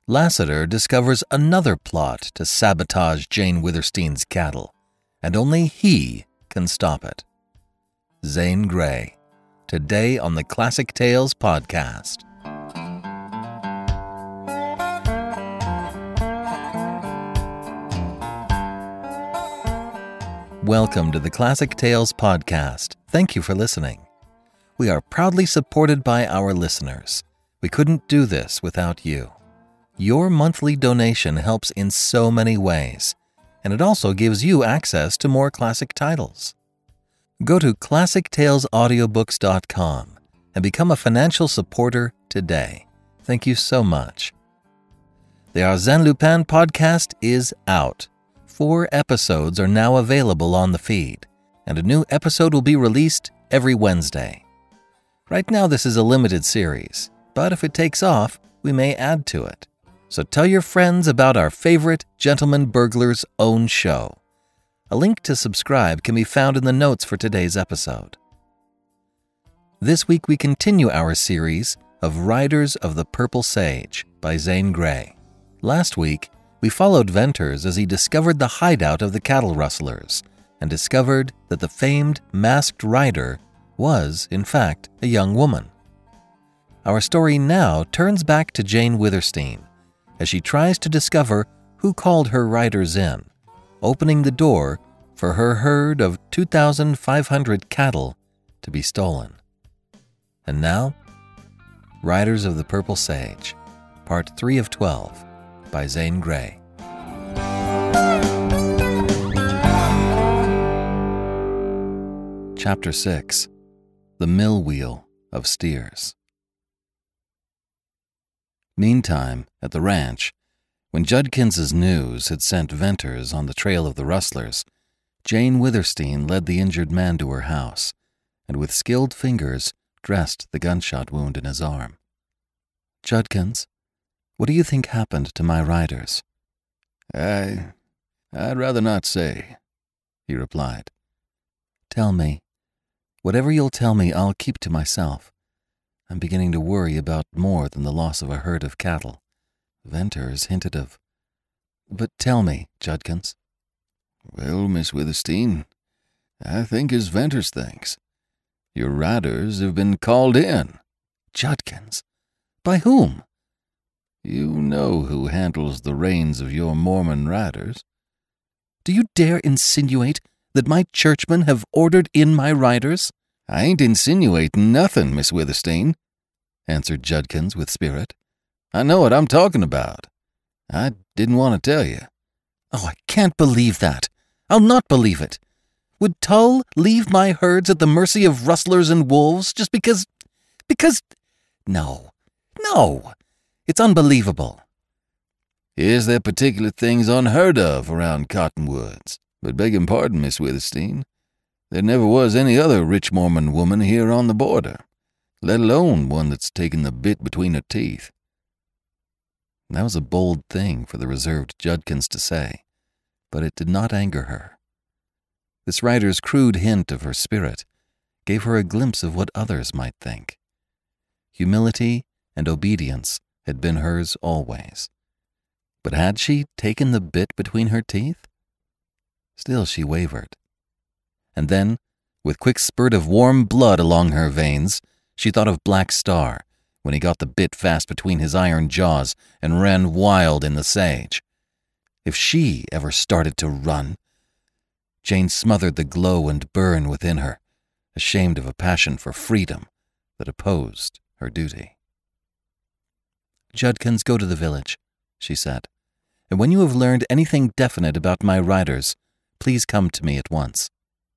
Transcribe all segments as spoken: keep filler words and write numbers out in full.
Lassiter discovers another plot to sabotage Jane Withersteen's cattle, and only he can stop it. Zane Grey, today on the Classic Tales podcast. Welcome to the Classic Tales podcast. Thank you for listening. We are proudly supported by our listeners. We couldn't do this without you. Your monthly donation helps in so many ways, and it also gives you access to more classic titles. Go to classic tales audiobooks dot com and become a financial supporter today. Thank you so much. The Arsène Lupin podcast is out. Four episodes are now available on the feed, and a new episode will be released every Wednesday. Right now this is a limited series, but if it takes off, we may add to it. So tell your friends about our favorite Gentleman Burglar's own show. A link to subscribe can be found in the notes for today's episode. This week we continue our series of Riders of the Purple Sage by Zane Grey. Last week, we followed Venters as he discovered the hideout of the cattle rustlers and discovered that the famed masked rider was, in fact, a young woman. Our story now turns back to Jane Withersteen as she tries to discover who called her riders in, opening the door for her herd of two thousand five hundred cattle to be stolen. And now, Riders of the Purple Sage, Part three of twelve, by Zane Grey. Chapter six. The Mill Wheel of Steers. Meantime, at the ranch, when Judkins's news had sent Venters on the trail of the rustlers, Jane Withersteen led the injured man to her house, and with skilled fingers dressed the gunshot wound in his arm. "Judkins, what do you think happened to my riders?" I... I'd rather not say," he replied. "Tell me. Whatever you'll tell me, I'll keep to myself. I'm beginning to worry about more than the loss of a herd of cattle. Venters hinted of... But tell me, Judkins." "Well, Miss Withersteen, I think as Venters thinks. Your riders have been called in." "Judkins? By whom?" "You know who handles the reins of your Mormon riders." "Do you dare insinuate that my churchmen have ordered in my riders?" "I ain't insinuating nothing, Miss Withersteen," answered Judkins with spirit. "I know what I'm talking about. I didn't want to tell you." "Oh, I can't believe that. I'll not believe it. Would Tull leave my herds at the mercy of rustlers and wolves just because... because... No. No. It's unbelievable." "Is there particular things unheard of around Cottonwoods? But begging pardon, Miss Withersteen, there never was any other rich Mormon woman here on the border, let alone one that's taken the bit between her teeth." That was a bold thing for the reserved Judkins to say, but it did not anger her. This writer's crude hint of her spirit gave her a glimpse of what others might think. Humility and obedience had been hers always. But had she taken the bit between her teeth? Still she wavered. And then, with quick spurt of warm blood along her veins, she thought of Black Star when he got the bit fast between his iron jaws and ran wild in the sage. If she ever started to run... Jane smothered the glow and burn within her, ashamed of a passion for freedom that opposed her duty. "Judkins, go to the village," she said, "and when you have learned anything definite about my riders, please come to me at once."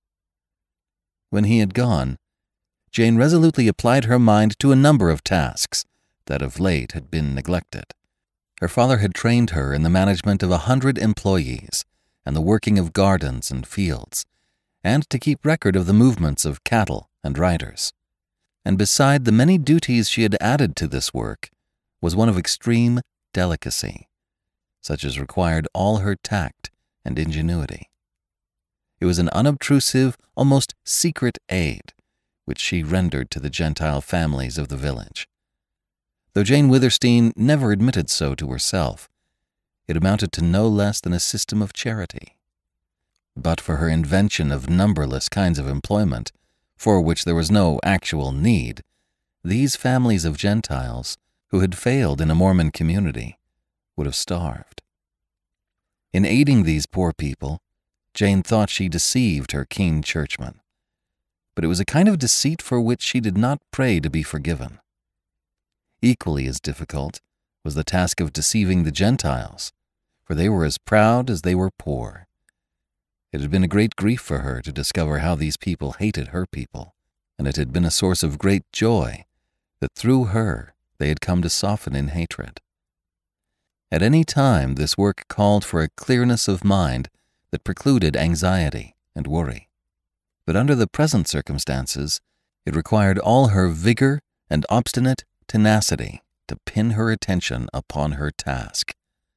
When he had gone, Jane resolutely applied her mind to a number of tasks that of late had been neglected. Her father had trained her in the management of a hundred employees and the working of gardens and fields, and to keep record of the movements of cattle and riders. And beside the many duties she had added to this work was one of extreme delicacy, such as required all her tact and ingenuity. It was an unobtrusive, almost secret aid, which she rendered to the Gentile families of the village. Though Jane Withersteen never admitted so to herself, it amounted to no less than a system of charity. But for her invention of numberless kinds of employment, for which there was no actual need, these families of Gentiles, who had failed in a Mormon community, would have starved. In aiding these poor people, Jane thought she deceived her keen churchmen, but it was a kind of deceit for which she did not pray to be forgiven. Equally as difficult was the task of deceiving the Gentiles, for they were as proud as they were poor. It had been a great grief for her to discover how these people hated her people, and it had been a source of great joy that through her they had come to soften in hatred. At any time, this work called for a clearness of mind that precluded anxiety and worry. But under the present circumstances, it required all her vigor and obstinate tenacity to pin her attention upon her task.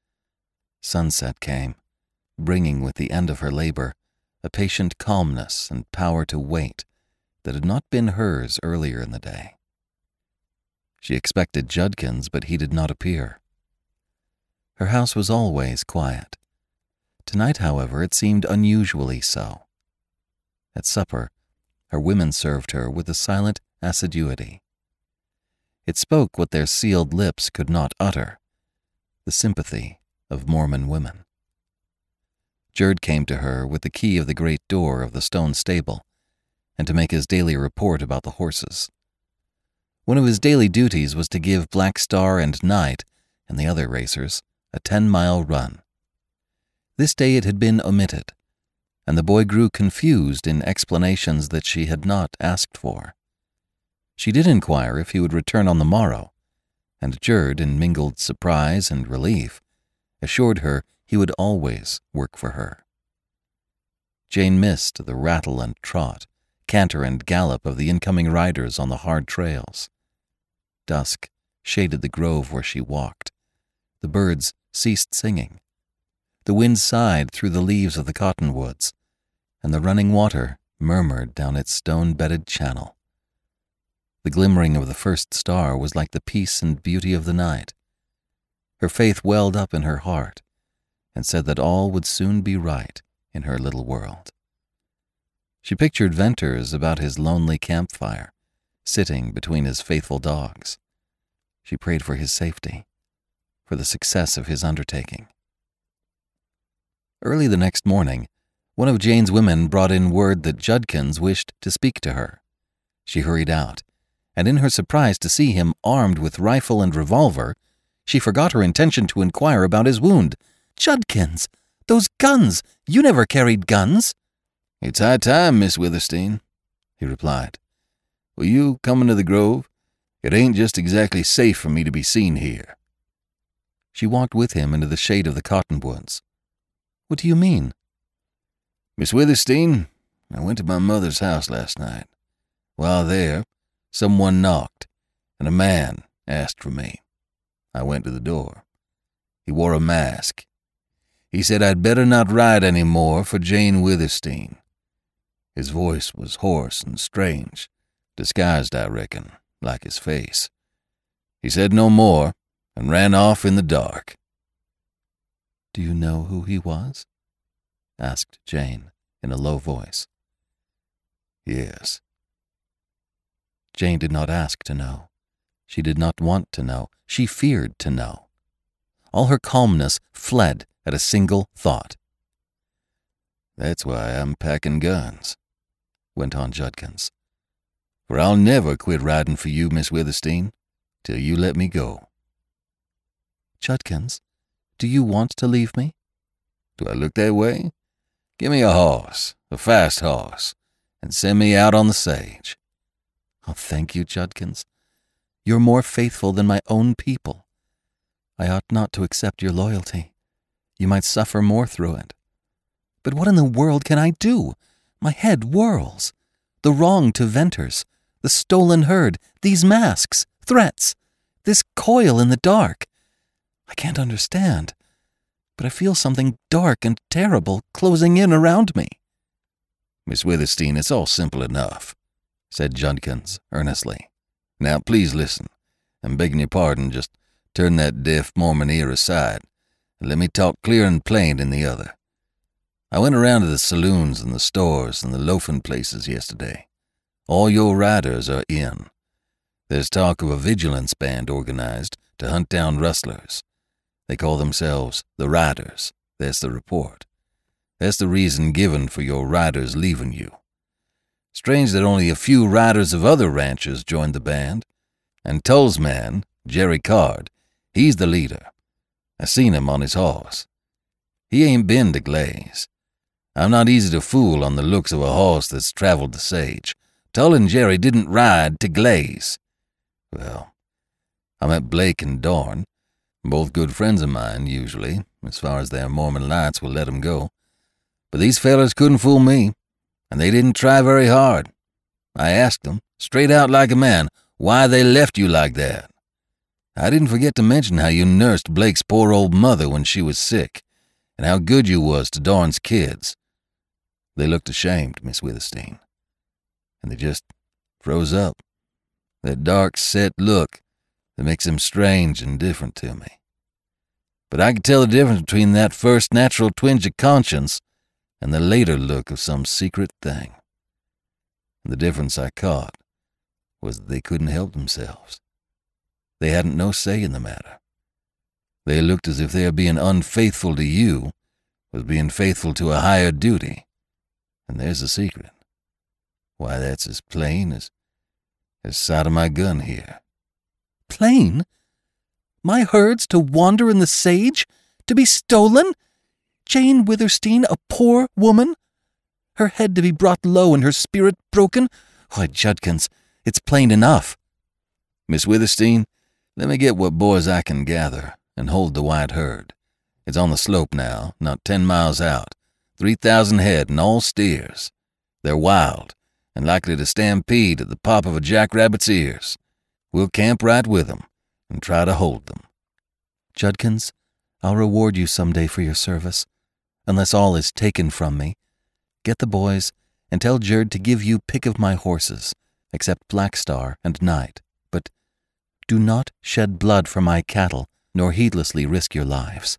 Sunset came, bringing with the end of her labor a patient calmness and power to wait that had not been hers earlier in the day. She expected Judkins, but he did not appear. Her house was always quiet. Tonight, however, it seemed unusually so. At supper, her women served her with a silent assiduity. It spoke what their sealed lips could not utter, the sympathy of Mormon women. Jerd came to her with the key of the great door of the stone stable, and to make his daily report about the horses. One of his daily duties was to give Black Star and Knight, and the other racers, a ten-mile run. This day it had been omitted, and the boy grew confused in explanations that she had not asked for. She did inquire if he would return on the morrow, and Jerd, in mingled surprise and relief, assured her he would always work for her. Jane missed the rattle and trot, canter and gallop of the incoming riders on the hard trails. Dusk shaded the grove where she walked. The birds ceased singing. The wind sighed through the leaves of the cottonwoods, and the running water murmured down its stone-bedded channel. The glimmering of the first star was like the peace and beauty of the night. Her faith welled up in her heart and said that all would soon be right in her little world. She pictured Venters about his lonely campfire, sitting between his faithful dogs. She prayed for his safety, for the success of his undertaking. Early the next morning, one of Jane's women brought in word that Judkins wished to speak to her. She hurried out, and in her surprise to see him armed with rifle and revolver, she forgot her intention to inquire about his wound. "Judkins! Those guns! You never carried guns!" "It's high time, Miss Withersteen," he replied. "Will you come into the grove? It ain't just exactly safe for me to be seen here." She walked with him into the shade of the cottonwoods. "What do you mean?" "Miss Withersteen, I went to my mother's house last night. While there, someone knocked, and a man asked for me. I went to the door. He wore a mask. He said I'd better not ride any more for Jane Withersteen. His voice was hoarse and strange, disguised, I reckon, like his face. He said no more and ran off in the dark." "Do you know who he was?" asked Jane in a low voice. "Yes." Jane did not ask to know. She did not want to know. She feared to know. All her calmness fled at a single thought. "That's why I'm packing guns," went on Judkins. "For I'll never quit riding for you, Miss Withersteen, till you let me go." "Judkins, do you want to leave me?" "Do I look that way? Give me a horse, a fast horse, and send me out on the sage." "Oh, thank you, Judkins. You're more faithful than my own people. I ought not to accept your loyalty. You might suffer more through it. But what in the world can I do? My head whirls. The wrong to Venters, the stolen herd, these masks, threats, this coil in the dark. I can't understand, but I feel something dark and terrible closing in around me." "Miss Withersteen, it's all simple enough," said Judkins earnestly. "Now please listen, I'm begging your pardon, just turn that deaf Mormon ear aside, and let me talk clear and plain in the other. I went around to the saloons and the stores and the loafing places yesterday. All your riders are in. There's talk of a vigilance band organized to hunt down rustlers. They call themselves the Riders. That's the report. That's the reason given for your riders leaving you. Strange that only a few riders of other ranches joined the band. And Tull's man, Jerry Card, he's the leader. I seen him on his horse. He ain't been to Glaze. I'm not easy to fool on the looks of a horse that's traveled the sage. Tull and Jerry didn't ride to Glaze. Well, I met Blake and Dorn, both good friends of mine, usually, as far as their Mormon lights will let 'em go. But these fellers couldn't fool me, and they didn't try very hard. I asked them, straight out like a man, why they left you like that. I didn't forget to mention how you nursed Blake's poor old mother when she was sick, and how good you was to Dorn's kids. They looked ashamed, Miss Withersteen, and they just froze up. That dark, set look that makes them strange and different to me. But I could tell the difference between that first natural twinge of conscience and the later look of some secret thing. And the difference I caught was that they couldn't help themselves. They hadn't no say in the matter. They looked as if their being unfaithful to you was being faithful to a higher duty. And there's the secret. Why, that's as plain as as sight of my gun here. Plain? My herds to wander in the sage? To be stolen? Jane Withersteen, a poor woman? Her head to be brought low and her spirit broken? Why, Judkins, it's plain enough. Miss Withersteen, let me get what boys I can gather and hold the white herd. It's on the slope now, not ten miles out. Three thousand head and all steers. They're wild and likely to stampede at the pop of a jackrabbit's ears. We'll camp right with them and try to hold them. Judkins, I'll reward you some day for your service, unless all is taken from me. Get the boys and tell Jerd to give you pick of my horses, except Black Star and Night. But do not shed blood for my cattle, nor heedlessly risk your lives.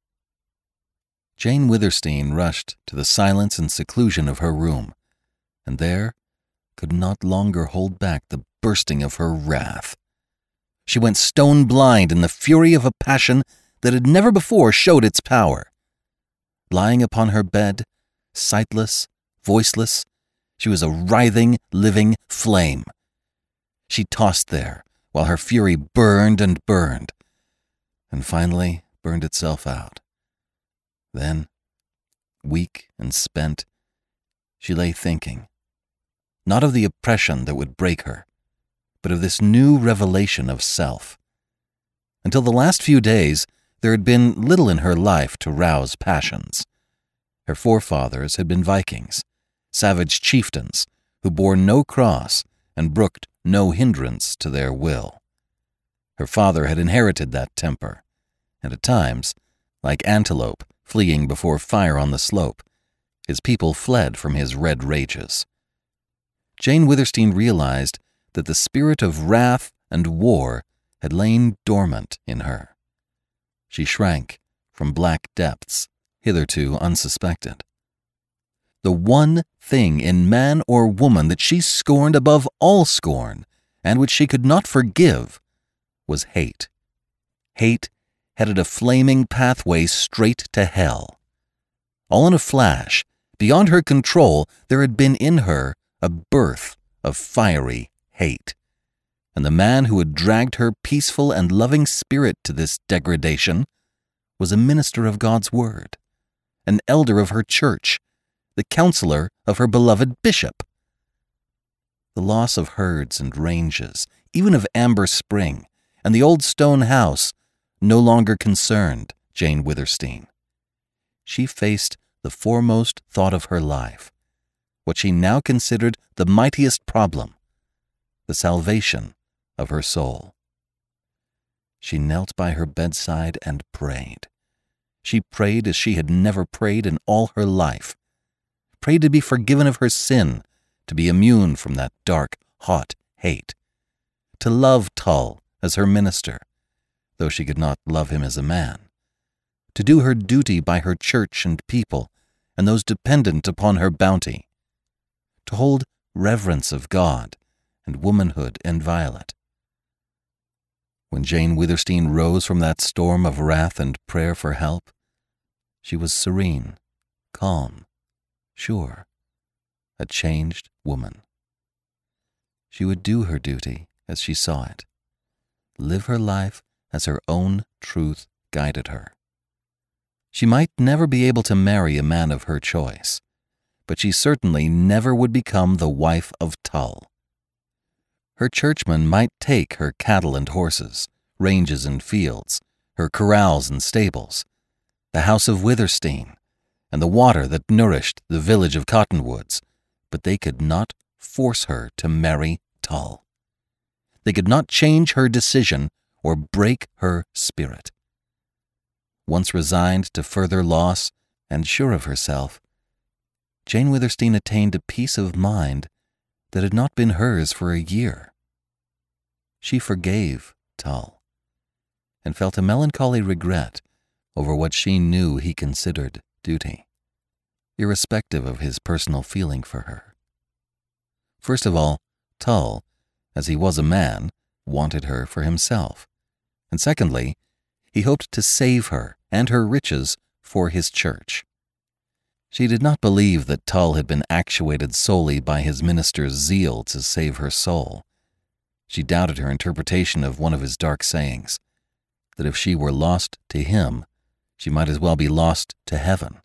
Jane Withersteen rushed to the silence and seclusion of her room, and there could not longer hold back the bursting of her wrath. She went stone blind in the fury of a passion that had never before showed its power. Lying upon her bed, sightless, voiceless, she was a writhing, living flame. She tossed there while her fury burned and burned, and finally burned itself out. Then, weak and spent, she lay thinking, not of the oppression that would break her, but of this new revelation of self. Until the last few days, there had been little in her life to rouse passions. Her forefathers had been Vikings, savage chieftains who bore no cross and brooked no hindrance to their will. Her father had inherited that temper, and at times, like antelope fleeing before fire on the slope, his people fled from his red rages. Jane Withersteen realized that the spirit of wrath and war had lain dormant in her. She shrank from black depths hitherto unsuspected. The one thing in man or woman that she scorned above all scorn, and which she could not forgive, was hate. Hate headed a flaming pathway straight to hell. All in a flash, beyond her control, there had been in her a birth of fiery hate. And the man who had dragged her peaceful and loving spirit to this degradation was a minister of God's word, an elder of her church, the counselor of her beloved bishop. The loss of herds and ranges, even of Amber Spring, and the old stone house no longer concerned Jane Withersteen. She faced the foremost thought of her life, what she now considered the mightiest problem, the salvation of her soul. She knelt by her bedside and prayed. She prayed as she had never prayed in all her life, prayed to be forgiven of her sin, to be immune from that dark, hot hate, to love Tull as her minister, though she could not love him as a man, to do her duty by her church and people and those dependent upon her bounty, to hold reverence of God and womanhood inviolate. When Jane Withersteen rose from that storm of wrath and prayer for help, she was serene, calm, sure, a changed woman. She would do her duty as she saw it, live her life as her own truth guided her. She might never be able to marry a man of her choice, but she certainly never would become the wife of Tull. Her churchman might take her cattle and horses, ranges and fields, her corrals and stables, the house of Withersteen, and the water that nourished the village of Cottonwoods, but they could not force her to marry Tull. They could not change her decision or break her spirit. Once resigned to further loss and sure of herself, Jane Withersteen attained a peace of mind that had not been hers for a year. She forgave Tull and felt a melancholy regret over what she knew he considered duty, irrespective of his personal feeling for her. First of all, Tull, as he was a man, wanted her for himself, and secondly, he hoped to save her and her riches for his church. She did not believe that Tull had been actuated solely by his minister's zeal to save her soul. She doubted her interpretation of one of his dark sayings, that if she were lost to him, she might as well be lost to heaven.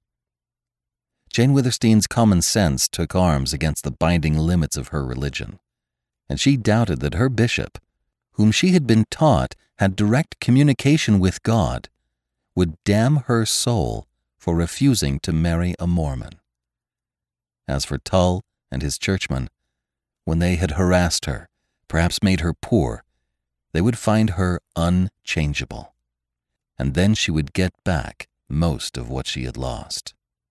Jane Withersteen's common sense took arms against the binding limits of her religion, and she doubted that her bishop, whom she had been taught had direct communication with God, would damn her soul for refusing to marry a Mormon. As for Tull and his churchmen, when they had harassed her, perhaps made her poor, they would find her unchangeable, and then she would get back most of what she had lost.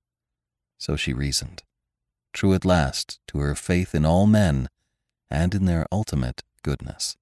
So she reasoned, true at last to her faith in all men and in their ultimate goodness.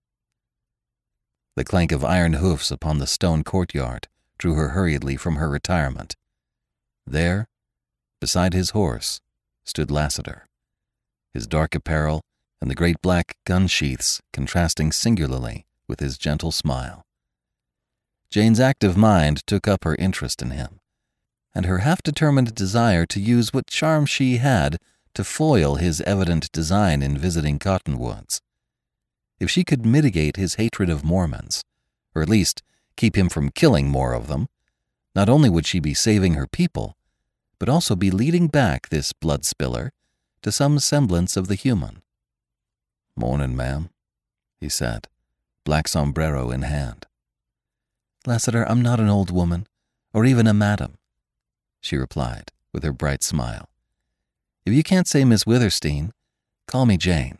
The clank of iron hoofs upon the stone courtyard drew her hurriedly from her retirement. There, beside his horse, stood Lassiter, his dark apparel and the great black gun sheaths contrasting singularly with his gentle smile. Jane's active mind took up her interest in him, and her half-determined desire to use what charm she had to foil his evident design in visiting Cottonwoods. If she could mitigate his hatred of Mormons, or at least keep him from killing more of them, not only would she be saving her people, but also be leading back this blood spiller to some semblance of the human. "Morning, ma'am," he said, black sombrero in hand. "Lassiter, I'm not an old woman, or even a madam," she replied with her bright smile. "If you can't say Miss Withersteen, call me Jane."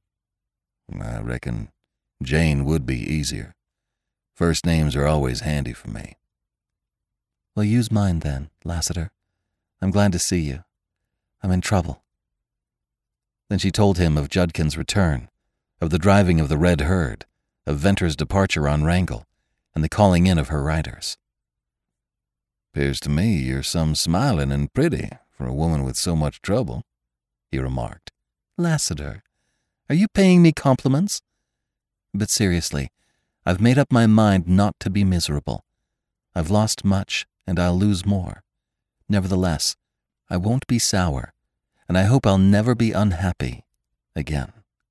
"I reckon Jane would be easier. First names are always handy for me." "Well, use mine then, Lassiter. I'm glad to see you. I'm in trouble." Then she told him of Judkin's return, of the driving of the red herd, of Venter's departure on Wrangell, and the calling in of her riders. "'Pears to me you're some smiling and pretty for a woman with so much trouble," he remarked. "Lassiter, are you paying me compliments? But seriously, I've made up my mind not to be miserable. I've lost much, and I'll lose more. Nevertheless, I won't be sour, and I hope I'll never be unhappy again."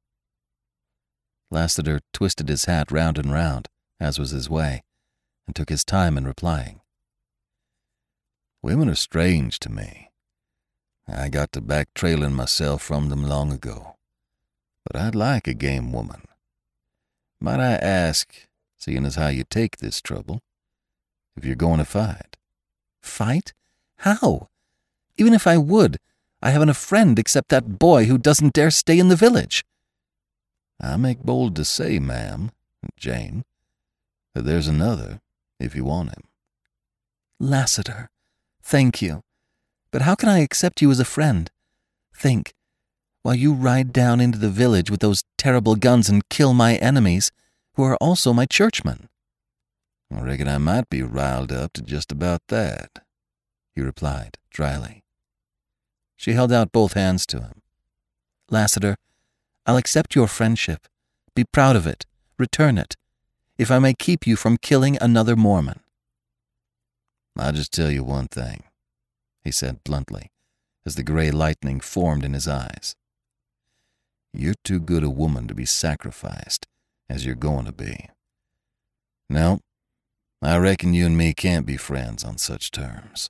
Lassiter twisted his hat round and round, as was his way, and took his time in replying. "Women are strange to me. I got to back trailing myself from them long ago. But I'd like a game woman. Might I ask, seeing as how you take this trouble, if you're going to fight?" "Fight? How? Even if I would, I haven't a friend except that boy who doesn't dare stay in the village." "I make bold to say, ma'am, Jane, that there's another, if you want him." "Lassiter, thank you. But how can I accept you as a friend? Think, while you ride down into the village with those terrible guns and kill my enemies, who are also my churchmen." "I reckon I might be riled up to just about that," he replied dryly. She held out both hands to him. "Lassiter, I'll accept your friendship. Be proud of it. Return it, if I may keep you from killing another Mormon." "I'll just tell you one thing," he said bluntly, as the gray lightning formed in his eyes. "You're too good a woman to be sacrificed, as you're going to be. No, I reckon you and me can't be friends on such terms."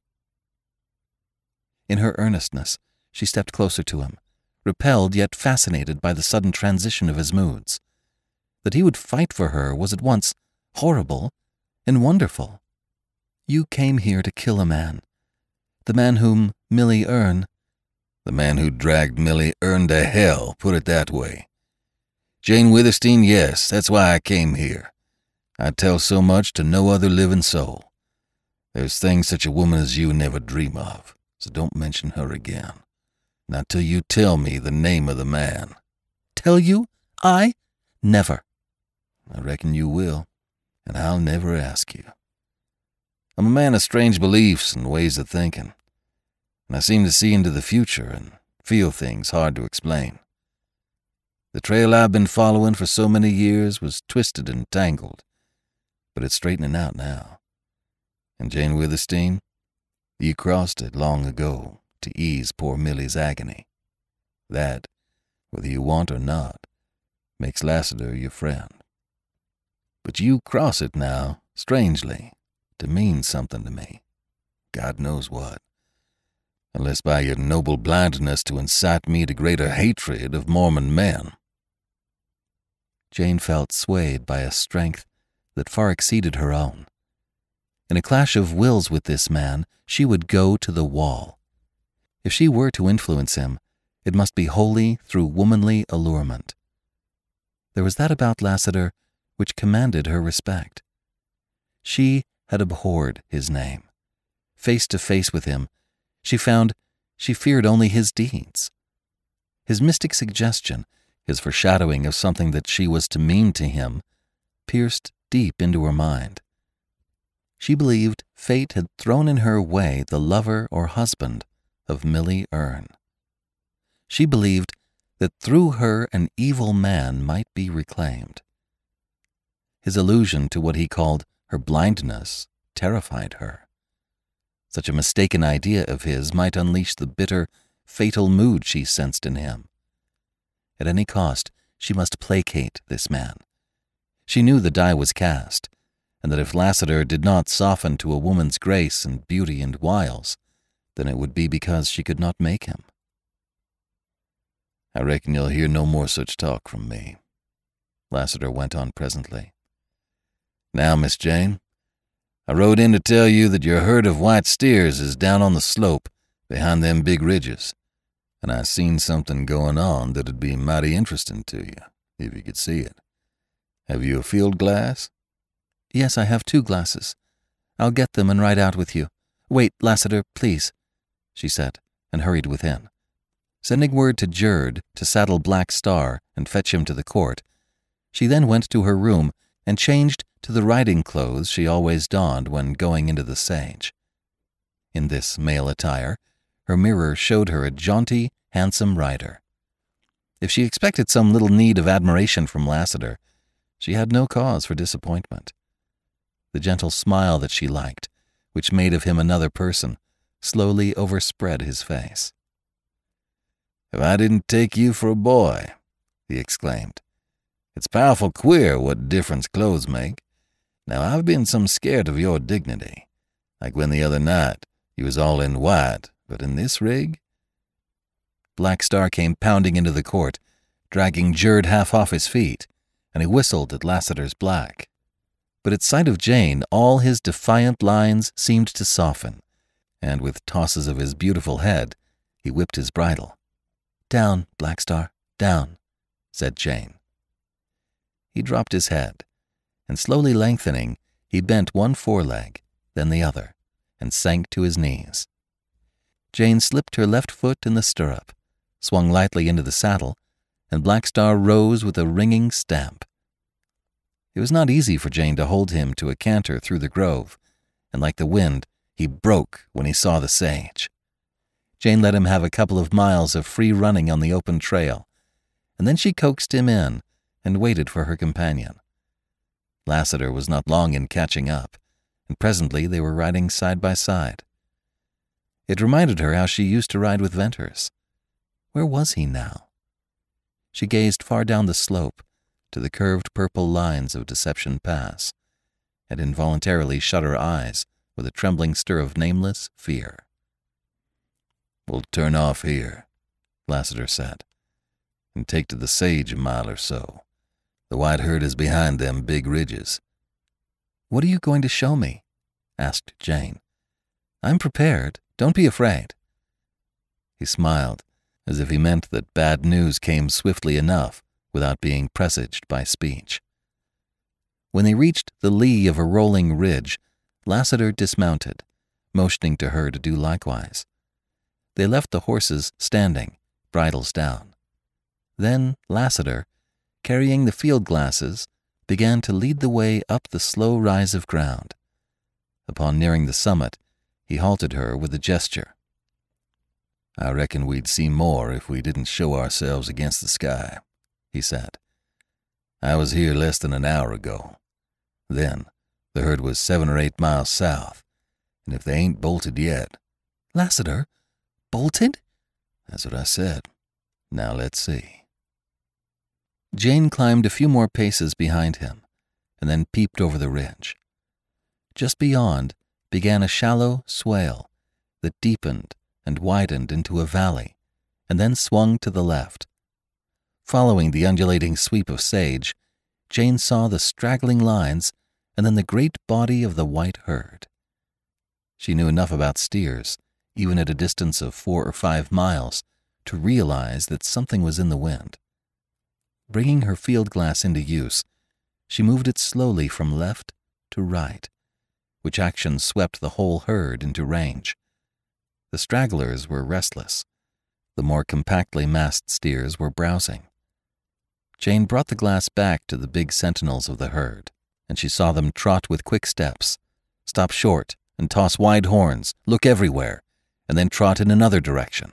In her earnestness, she stepped closer to him, repelled yet fascinated by the sudden transition of his moods. That he would fight for her was at once horrible and wonderful. "You came here to kill a man, the man whom Millie Erne—" "The man who dragged Millie Erne to hell, put it that way. Jane Withersteen, yes, that's why I came here. I'd tell so much to no other living soul. There's things such a woman as you never dream of, so don't mention her again. Not till you tell me the name of the man." "Tell you? I? Never." "I reckon you will, and I'll never ask you. I'm a man of strange beliefs and ways of thinking, and I seem to see into the future and feel things hard to explain. The trail I've been following for so many years was twisted and tangled, but it's straightening out now. And Jane Withersteen, you crossed it long ago to ease poor Millie's agony. That, whether you want or not, makes Lassiter your friend. But you cross it now, strangely, to mean something to me. God knows what. Unless by your noble blindness to incite me to greater hatred of Mormon men." Jane felt swayed by a strength that far exceeded her own. In a clash of wills with this man, she would go to the wall. If she were to influence him, it must be wholly through womanly allurement. There was that about Lassiter which commanded her respect. She had abhorred his name. Face to face with him, she found she feared only his deeds. His mystic suggestion, his foreshadowing of something that she was to mean to him, pierced deep into her mind. She believed fate had thrown in her way the lover or husband of Millie Erne. She believed that through her an evil man might be reclaimed. His allusion to what he called her blindness terrified her. Such a mistaken idea of his might unleash the bitter, fatal mood she sensed in him. At any cost, she must placate this man. She knew the die was cast, and that if Lassiter did not soften to a woman's grace and beauty and wiles, then it would be because she could not make him. "I reckon you'll hear no more such talk from me," Lassiter went on presently. "Now, Miss Jane, I rode in to tell you that your herd of white steers is down on the slope behind them big ridges, and I seen something going on that'd be mighty interesting to you, if you could see it. Have you a field glass?" "Yes, I have two glasses. I'll get them and ride out with you. Wait, Lassiter, please," she said, and hurried within. Sending word to Jerd to saddle Black Star and fetch him to the court, she then went to her room and changed to the riding clothes she always donned when going into the sage. In this male attire, her mirror showed her a jaunty, handsome rider. If she expected some little need of admiration from Lassiter, she had no cause for disappointment. The gentle smile that she liked, which made of him another person, slowly overspread his face. "If I didn't take you for a boy," he exclaimed. "It's powerful queer what difference clothes make. Now, I've been some scared of your dignity, like when the other night you was all in white, but in this rig—" Black Star came pounding into the court, dragging Jerd half off his feet, and he whistled at Lassiter's black. But at sight of Jane, all his defiant lines seemed to soften, and with tosses of his beautiful head, he whipped his bridle. "Down, Black Star, down," said Jane. He dropped his head, and slowly lengthening, he bent one foreleg, then the other, and sank to his knees. Jane slipped her left foot in the stirrup, swung lightly into the saddle, and Black Star rose with a ringing stamp. It was not easy for Jane to hold him to a canter through the grove, and like the wind, he broke when he saw the sage. Jane let him have a couple of miles of free running on the open trail, and then she coaxed him in and waited for her companion. Lassiter was not long in catching up, and presently they were riding side by side. It reminded her how she used to ride with Venters. Where was he now? She gazed far down the slope to the curved purple lines of Deception Pass, and involuntarily shut her eyes with a trembling stir of nameless fear. "We'll turn off here," Lassiter said, "and take to the sage a mile or so. The white herd is behind them big ridges." "What are you going to show me?" asked Jane. "I'm prepared. Don't be afraid." He smiled, as if he meant that bad news came swiftly enough without being presaged by speech. When they reached the lee of a rolling ridge, Lassiter dismounted, motioning to her to do likewise. They left the horses standing, bridles down. Then Lassiter, carrying the field glasses, began to lead the way up the slow rise of ground. Upon nearing the summit, he halted her with a gesture. "I reckon we'd see more if we didn't show ourselves against the sky," he said. "I was here less than an hour ago. Then the herd was seven or eight miles south, and if they ain't bolted yet—" "Lassiter? Bolted?" "That's what I said. Now let's see." Jane climbed a few more paces behind him, and then peeped over the ridge. Just beyond began a shallow swale that deepened and widened into a valley, and then swung to the left. Following the undulating sweep of sage, Jane saw the straggling lines and then the great body of the white herd. She knew enough about steers, even at a distance of four or five miles, to realize that something was in the wind. Bringing her field glass into use, she moved it slowly from left to right, which action swept the whole herd into range. The stragglers were restless. The more compactly massed steers were browsing. Jane brought the glass back to the big sentinels of the herd, and she saw them trot with quick steps, stop short and toss wide horns, look everywhere, and then trot in another direction.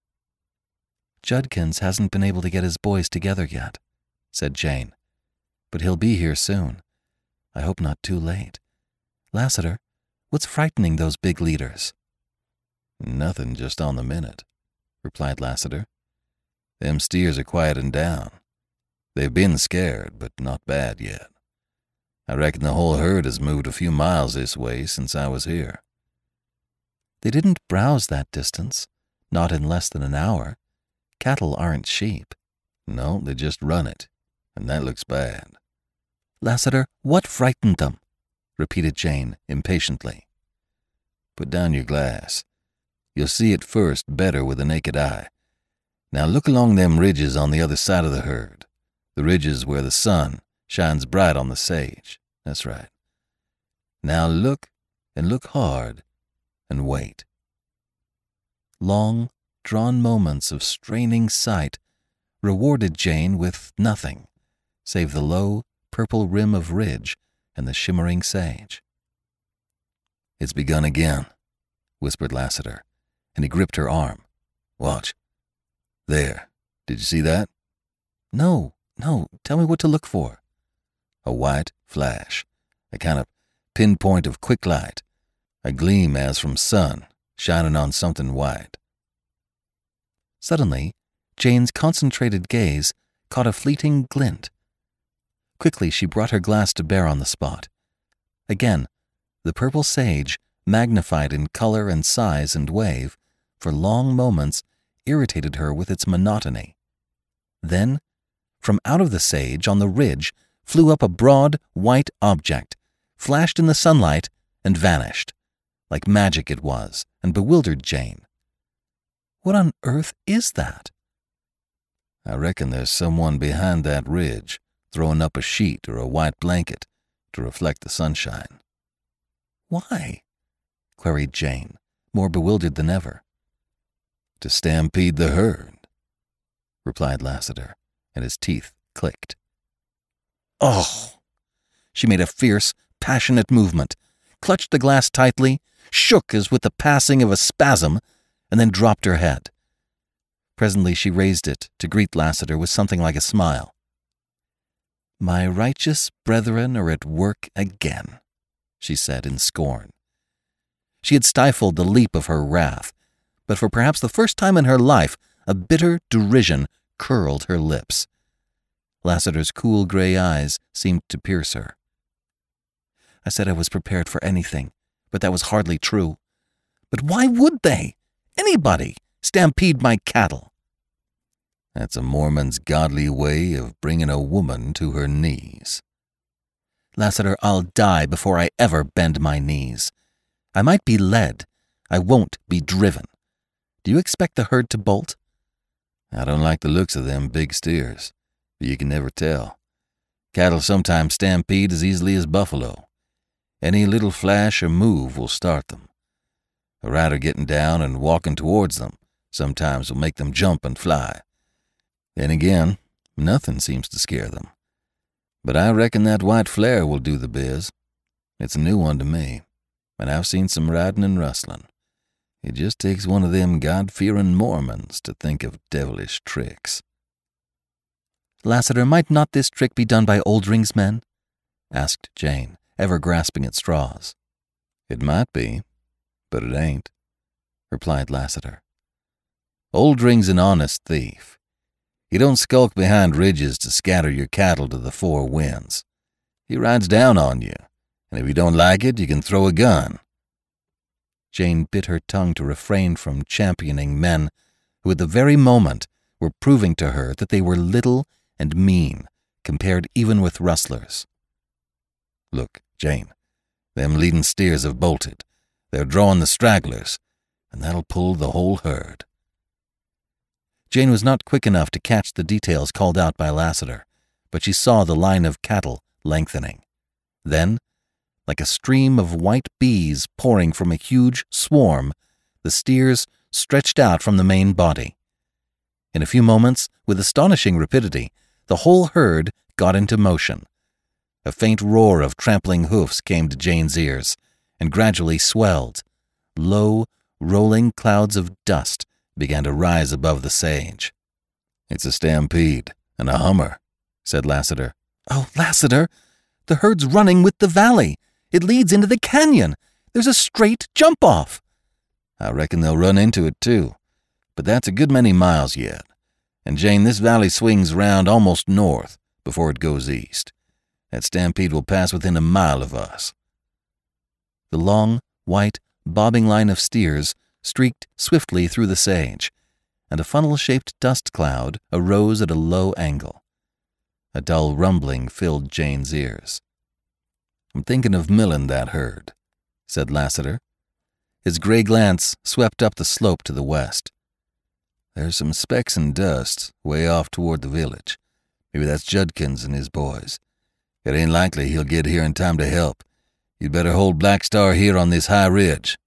"Judkins hasn't been able to get his boys together yet," said Jane, "but he'll be here soon. I hope not too late. Lassiter, what's frightening those big leaders?" "Nothing just on the minute," replied Lassiter. "Them steers are quieting down. They've been scared, but not bad yet. I reckon the whole herd has moved a few miles this way since I was here." "They didn't browse that distance, not in less than an hour. Cattle aren't sheep." "No, they just run it, and that looks bad." "Lassiter, what frightened them?" repeated Jane impatiently. "Put down your glass. You'll see it first better with the naked eye. Now look along them ridges on the other side of the herd, the ridges where the sun shines bright on the sage. That's right. Now look, and look hard, and wait." Long, drawn moments of straining sight rewarded Jane with nothing save the low, purple rim of ridge and the shimmering sage. "It's begun again," whispered Lassiter, and he gripped her arm. "Watch. There. Did you see that?" "No, no. Tell me what to look for." "A white flash, a kind of pinpoint of quick light, a gleam as from sun shining on something white." Suddenly, Jane's concentrated gaze caught a fleeting glint. Quickly she brought her glass to bear on the spot. Again, the purple sage, magnified in color and size and wave, for long moments irritated her with its monotony. Then, from out of the sage on the ridge flew up a broad, white object, flashed in the sunlight, and vanished. Like magic it was, and bewildered Jane. "What on earth is that?" "I reckon there's someone behind that ridge throwing up a sheet or a white blanket to reflect the sunshine." "Why?" queried Jane, more bewildered than ever. "To stampede the herd," replied Lassiter, and his teeth clicked. "Oh!" She made a fierce, passionate movement, clutched the glass tightly, shook as with the passing of a spasm, and then dropped her head. Presently she raised it to greet Lassiter with something like a smile. "My righteous brethren are at work again," she said in scorn. She had stifled the leap of her wrath, but for perhaps the first time in her life, a bitter derision curled her lips. Lassiter's cool gray eyes seemed to pierce her. "I said I was prepared for anything, but that was hardly true. But why would they, anybody, stampede my cattle?" "That's a Mormon's godly way of bringing a woman to her knees." "Lassiter, I'll die before I ever bend my knees. I might be led. I won't be driven. Do you expect the herd to bolt?" "I don't like the looks of them big steers, but you can never tell. Cattle sometimes stampede as easily as buffalo. Any little flash or move will start them. A rider getting down and walking towards them sometimes will make them jump and fly. Then again, nothing seems to scare them. But I reckon that white flare will do the biz. It's a new one to me, and I've seen some riding and rustling. It just takes one of them God-fearing Mormons to think of devilish tricks." "Lassiter, might not this trick be done by Oldring's men?" asked Jane, ever grasping at straws. "It might be, but it ain't," replied Lassiter. "Oldring's an honest thief. He don't skulk behind ridges to scatter your cattle to the four winds. He rides down on you, and if you don't like it, you can throw a gun." Jane bit her tongue to refrain from championing men who at the very moment were proving to her that they were little and mean compared even with rustlers. "Look, Jane, them leading steers have bolted. They're drawing the stragglers, and that'll pull the whole herd." Jane was not quick enough to catch the details called out by Lassiter, but she saw the line of cattle lengthening. Then, like a stream of white bees pouring from a huge swarm, the steers stretched out from the main body. In a few moments, with astonishing rapidity, the whole herd got into motion. A faint roar of trampling hoofs came to Jane's ears, and gradually swelled. Low, rolling clouds of dust began to rise above the sage. "It's a stampede, and a hummer," said Lassiter. "Oh, Lassiter, the herd's running with the valley. It leads into the canyon. There's a straight jump-off." "I reckon they'll run into it, too. But that's a good many miles yet. And, Jane, this valley swings round almost north before it goes east. That stampede will pass within a mile of us." The long, white, bobbing line of steers streaked swiftly through the sage, and a funnel-shaped dust cloud arose at a low angle. A dull rumbling filled Jane's ears. "I'm thinking of milling that herd," said Lassiter. His gray glance swept up the slope to the west. "There's some specks and dust way off toward the village. Maybe that's Judkins and his boys. It ain't likely he'll get here in time to help. You'd better hold Black Star here on this high ridge."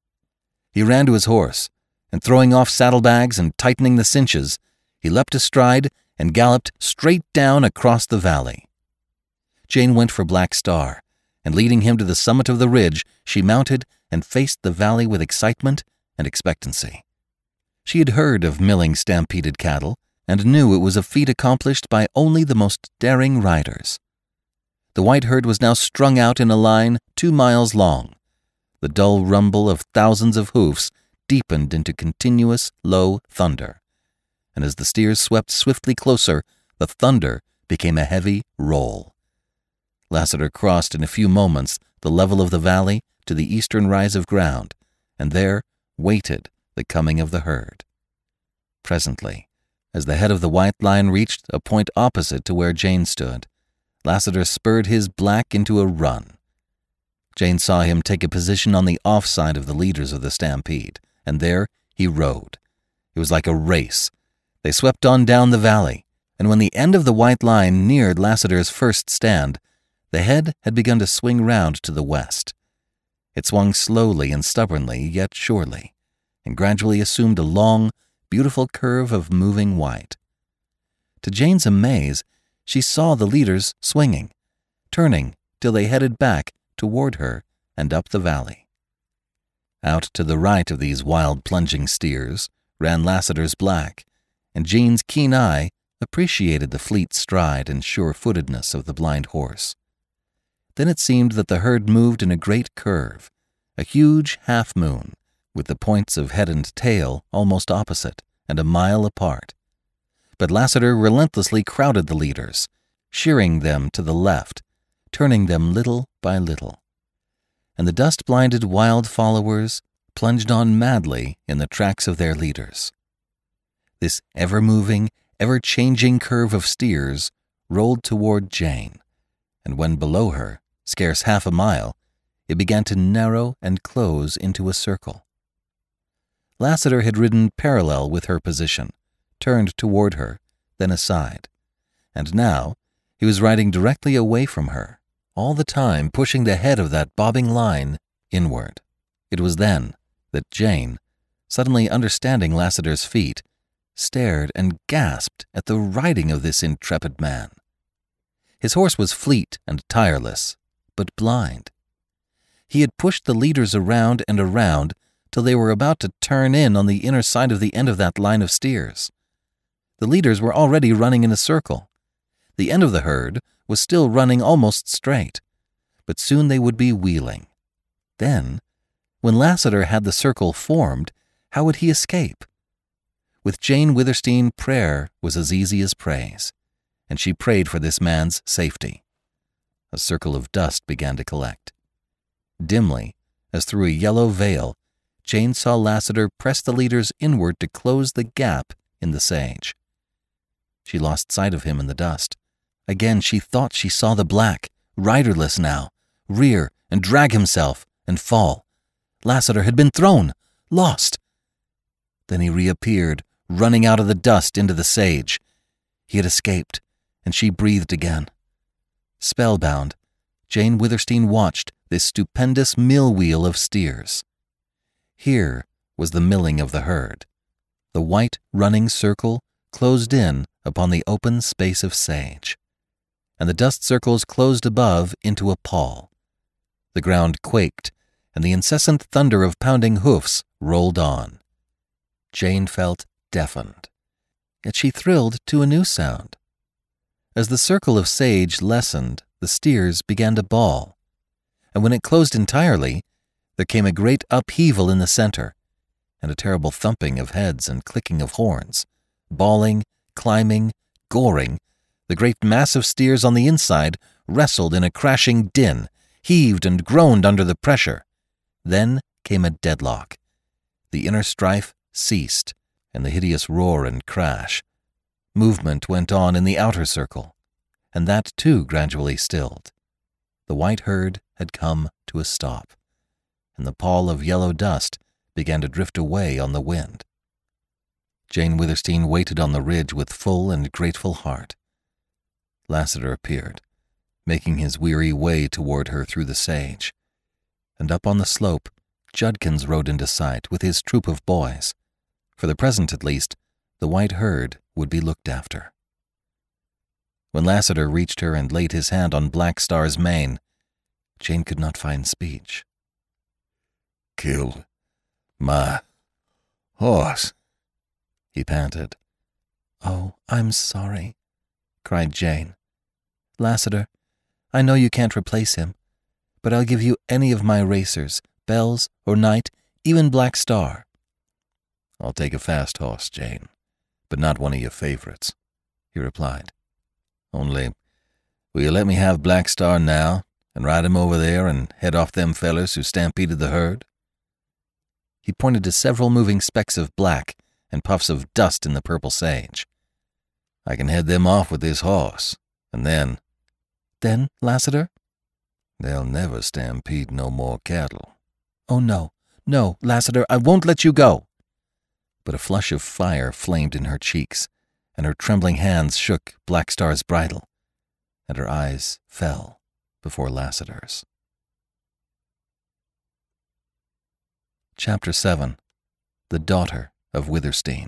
He ran to his horse, and throwing off saddlebags and tightening the cinches, he leapt astride and galloped straight down across the valley. Jane went for Black Star, and leading him to the summit of the ridge, she mounted and faced the valley with excitement and expectancy. She had heard of milling stampeded cattle, and knew it was a feat accomplished by only the most daring riders. The white herd was now strung out in a line two miles long. The dull rumble of thousands of hoofs deepened into continuous, low thunder, and as the steers swept swiftly closer, the thunder became a heavy roll. Lassiter crossed in a few moments the level of the valley to the eastern rise of ground, and there waited the coming of the herd. Presently, as the head of the white line reached a point opposite to where Jane stood, Lassiter spurred his black into a run. Jane saw him take a position on the off side of the leaders of the stampede, and there he rode. It was like a race. They swept on down the valley, and when the end of the white line neared Lassiter's first stand, the head had begun to swing round to the west. It swung slowly and stubbornly, yet surely, and gradually assumed a long, beautiful curve of moving white. To Jane's amaze, she saw the leaders swinging, turning till they headed back toward her and up the valley. Out to the right of these wild plunging steers ran Lassiter's black, and Jean's keen eye appreciated the fleet stride and sure-footedness of the blind horse. Then it seemed that the herd moved in a great curve, a huge half-moon, with the points of head and tail almost opposite and a mile apart. But Lassiter relentlessly crowded the leaders, shearing them to the left, turning them little by little. And the dust-blinded wild followers plunged on madly in the tracks of their leaders. This ever-moving, ever-changing curve of steers rolled toward Jane, and when below her, scarce half a mile, it began to narrow and close into a circle. Lassiter had ridden parallel with her position, turned toward her, then aside, and now he was riding directly away from her, all the time pushing the head of that bobbing line inward. It was then that Jane, suddenly understanding Lassiter's feat, stared and gasped at the riding of this intrepid man. His horse was fleet and tireless, but blind. He had pushed the leaders around and around till they were about to turn in on the inner side of the end of that line of steers. The leaders were already running in a circle. The end of the herd was still running almost straight, but soon they would be wheeling. Then, when Lassiter had the circle formed, how would he escape? With Jane Withersteen, prayer was as easy as praise, and she prayed for this man's safety. A circle of dust began to collect. Dimly, as through a yellow veil, Jane saw Lassiter press the leaders inward to close the gap in the sage. She lost sight of him in the dust. Again she thought she saw the black, riderless now, rear and drag himself and fall. Lassiter had been thrown, lost. Then he reappeared, running out of the dust into the sage. He had escaped, and she breathed again. Spellbound, Jane Withersteen watched this stupendous mill wheel of steers. Here was the milling of the herd. The white running circle closed in upon the open space of sage, and the dust circles closed above into a pall. The ground quaked, and the incessant thunder of pounding hoofs rolled on. Jane felt deafened, yet she thrilled to a new sound. As the circle of sage lessened, the steers began to bawl, and when it closed entirely, there came a great upheaval in the center, and a terrible thumping of heads and clicking of horns. Bawling, climbing, goring, the great mass of steers on the inside wrestled in a crashing din, heaved and groaned under the pressure. Then came a deadlock. The inner strife ceased, and the hideous roar and crash. Movement went on in the outer circle, and that too gradually stilled. The white herd had come to a stop, and the pall of yellow dust began to drift away on the wind. Jane Withersteen waited on the ridge with full and grateful heart. Lassiter appeared, making his weary way toward her through the sage, and up on the slope, Judkins rode into sight with his troop of boys. For the present, at least, the white herd would be looked after. When Lassiter reached her and laid his hand on Black Star's mane, Jane could not find speech. "Killed my horse," he panted. "Oh, I'm sorry," cried Jane. "Lassiter, I know you can't replace him, but I'll give you any of my racers, Bells or Knight, even Black Star." "I'll take a fast horse, Jane, but not one of your favorites," he replied. "Only, will you let me have Black Star now and ride him over there and head off them fellers who stampeded the herd?" He pointed to several moving specks of black and puffs of dust in the purple sage. "I can head them off with this horse, and then—" "Then, Lassiter?" "They'll never stampede no more cattle." "Oh, no, no, Lassiter, I won't let you go." But a flush of fire flamed in her cheeks, and her trembling hands shook Black Star's bridle, and her eyes fell before Lassiter's. Chapter seven. The Daughter of Withersteen.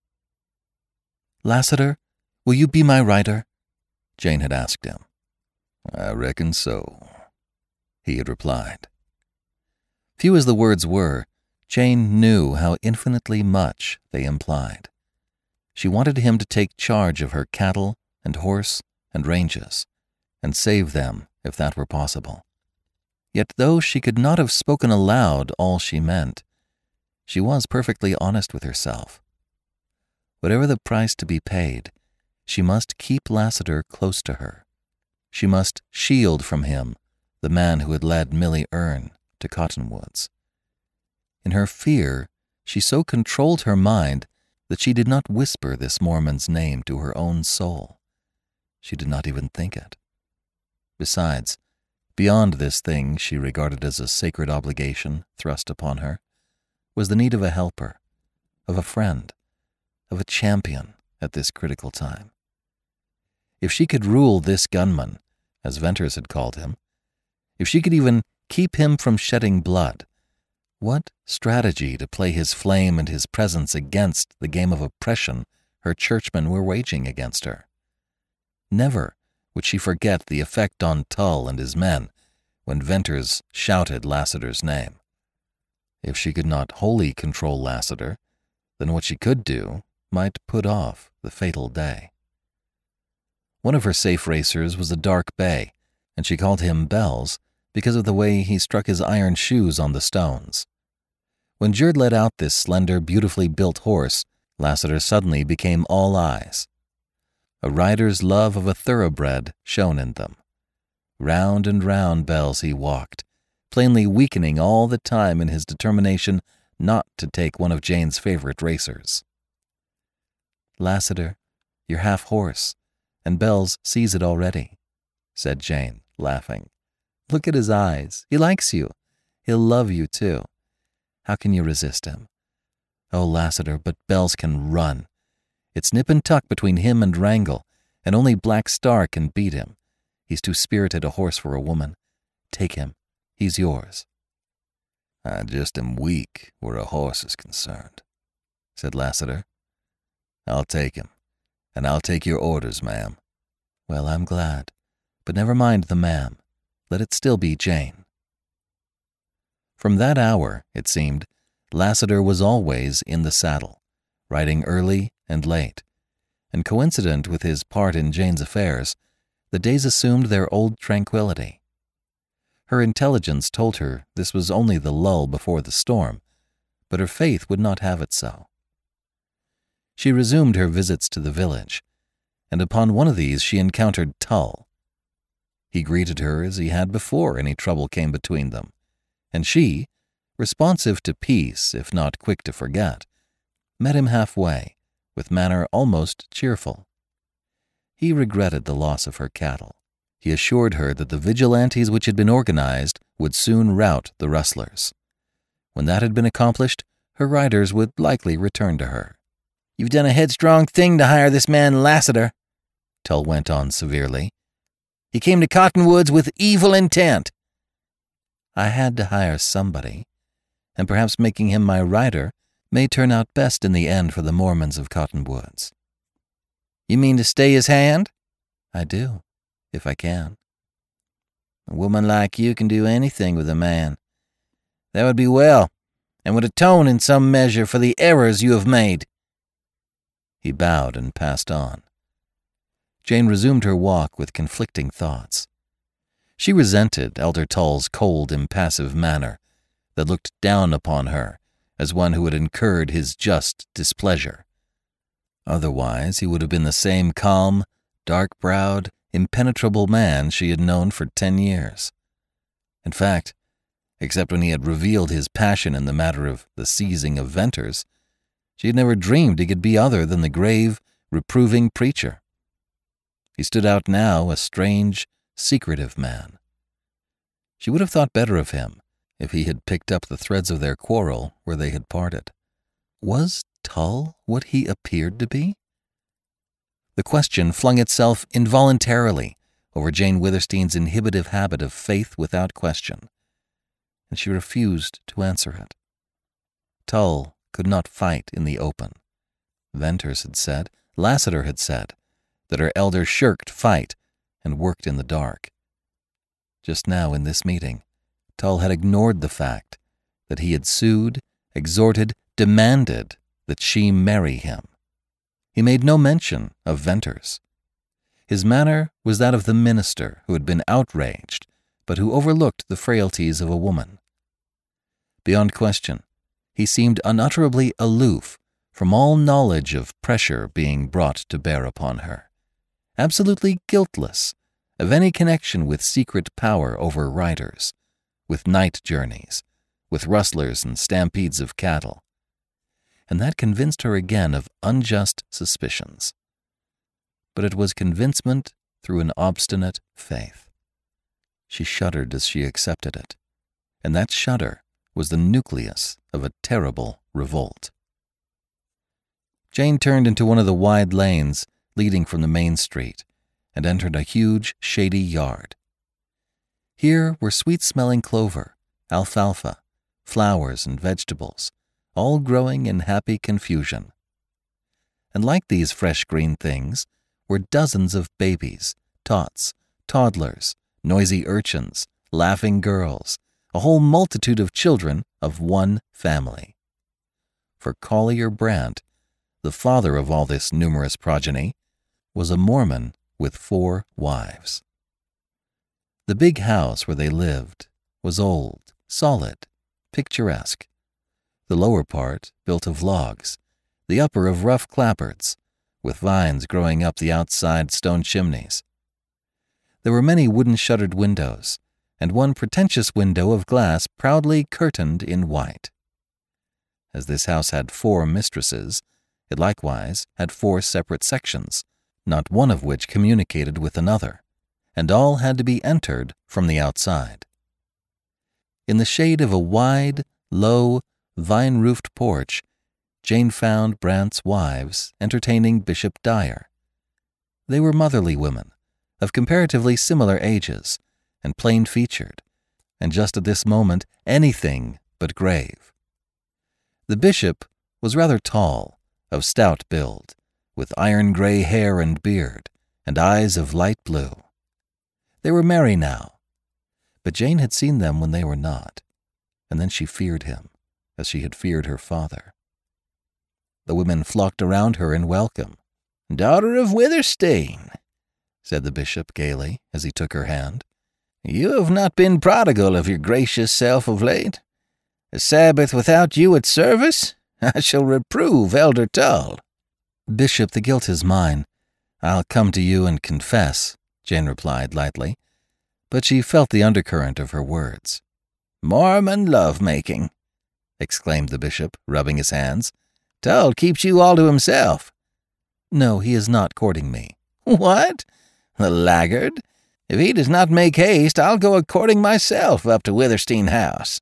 "Lassiter, will you be my rider?" Jane had asked him. I reckon so, he had replied. Few as the words were, Jane knew how infinitely much they implied. She wanted him to take charge of her cattle and horse and ranges, and save them if that were possible. Yet though she could not have spoken aloud all she meant, she was perfectly honest with herself. Whatever the price to be paid, she must keep Lassiter close to her. She must shield from him the man who had led Millie Earn to Cottonwoods. In her fear, she so controlled her mind that she did not whisper this Mormon's name to her own soul. She did not even think it. Besides, beyond this thing she regarded as a sacred obligation thrust upon her, was the need of a helper, of a friend, of a champion at this critical time. If she could rule this gunman, as Venters had called him, if she could even keep him from shedding blood, what strategy to play his flame and his presence against the game of oppression her churchmen were waging against her? Never would she forget the effect on Tull and his men when Venters shouted Lassiter's name. If she could not wholly control Lassiter, then what she could do might put off the fatal day. One of her safe racers was a dark bay, and she called him Bells because of the way he struck his iron shoes on the stones. When Jerd led out this slender, beautifully built horse, Lassiter suddenly became all eyes. A rider's love of a thoroughbred shone in them. Round and round Bells he walked, plainly weakening all the time in his determination not to take one of Jane's favorite racers. "Lassiter, you're half horse, and Bells sees it already," said Jane, laughing. "Look at his eyes. He likes you. He'll love you, too. How can you resist him? Oh, Lassiter, but Bells can run. It's nip and tuck between him and Wrangel, and only Black Star can beat him. He's too spirited a horse for a woman. Take him. He's yours." "I just am weak where a horse is concerned," said Lassiter. "I'll take him, and I'll take your orders, ma'am." "Well, I'm glad. But never mind the ma'am. Let it still be Jane." From that hour, it seemed, Lassiter was always in the saddle, riding early and late, and coincident with his part in Jane's affairs, the days assumed their old tranquility. Her intelligence told her this was only the lull before the storm, but her faith would not have it so. She resumed her visits to the village, and upon one of these she encountered Tull. He greeted her as he had before any trouble came between them, and she, responsive to peace if not quick to forget, met him halfway, with manner almost cheerful. He regretted the loss of her cattle. He assured her that the vigilantes which had been organized would soon rout the rustlers. When that had been accomplished, her riders would likely return to her. "You've done a headstrong thing to hire this man Lassiter," Tull went on severely. "He came to Cottonwoods with evil intent." "I had to hire somebody, and perhaps making him my rider may turn out best in the end for the Mormons of Cottonwoods." "You mean to stay his hand?" "I do, if I can." "A woman like you can do anything with a man. That would be well, and would atone in some measure for the errors you have made." He bowed and passed on. Jane resumed her walk with conflicting thoughts. She resented Elder Tull's cold, impassive manner that looked down upon her as one who had incurred his just displeasure. Otherwise, he would have been the same calm, dark-browed, impenetrable man she had known for ten years. In fact, except when he had revealed his passion in the matter of the seizing of Venters, she had never dreamed he could be other than the grave, reproving preacher. He stood out now a strange, secretive man. She would have thought better of him if he had picked up the threads of their quarrel where they had parted. Was Tull what he appeared to be? The question flung itself involuntarily over Jane Withersteen's inhibitive habit of faith without question, and she refused to answer it. Tull could not fight in the open. Venters had said, Lassiter had said, that her elder shirked fight and worked in the dark. just now in this meeting, Tull had ignored the fact that he had sued, exhorted, demanded that she marry him. He made no mention of Venters. His manner was that of the minister who had been outraged, but who overlooked the frailties of a woman. Beyond question, he seemed unutterably aloof from all knowledge of pressure being brought to bear upon her, absolutely guiltless of any connection with secret power over riders, with night journeys, with rustlers and stampedes of cattle. And that convinced her again of unjust suspicions. But it was convincement through an obstinate faith. She shuddered as she accepted it, and that shudder was the nucleus of a terrible revolt. Jane turned into one of the wide lanes leading from the main street and entered a huge, shady yard. Here were sweet-smelling clover, alfalfa, flowers, and vegetables, all growing in happy confusion. And like these fresh green things were dozens of babies, tots, toddlers, noisy urchins, laughing girls, a whole multitude of children of one family. For Collier Brandt, the father of all this numerous progeny, was a Mormon with four wives. The big house where they lived was old, solid, picturesque. The lower part built of logs, the upper of rough clapboards, with vines growing up the outside stone chimneys. There were many wooden-shuttered windows, and one pretentious window of glass proudly curtained in white. As this house had four mistresses, it likewise had four separate sections, not one of which communicated with another, and all had to be entered from the outside. In the shade of a wide, low, vine-roofed porch, Jane found Brandt's wives entertaining Bishop Dyer. They were motherly women, of comparatively similar ages, and plain-featured, and just at this moment anything but grave. The bishop was rather tall, of stout build, with iron-gray hair and beard, and eyes of light blue. They were merry now, but Jane had seen them when they were not, and then she feared him, as she had feared her father. The women flocked around her in welcome. "Daughter of Withersteen," said the bishop gaily as he took her hand, "you have not been prodigal of your gracious self of late. A Sabbath without you at service? I shall reprove Elder Tull." "Bishop, the guilt is mine. I'll come to you and confess," Jane replied lightly, but she felt the undercurrent of her words. "Mormon love-making," exclaimed the bishop, rubbing his hands. "Tull keeps you all to himself." "No, he is not courting me." "What? The laggard! If he does not make haste, I'll go a-courting myself up to Withersteen House."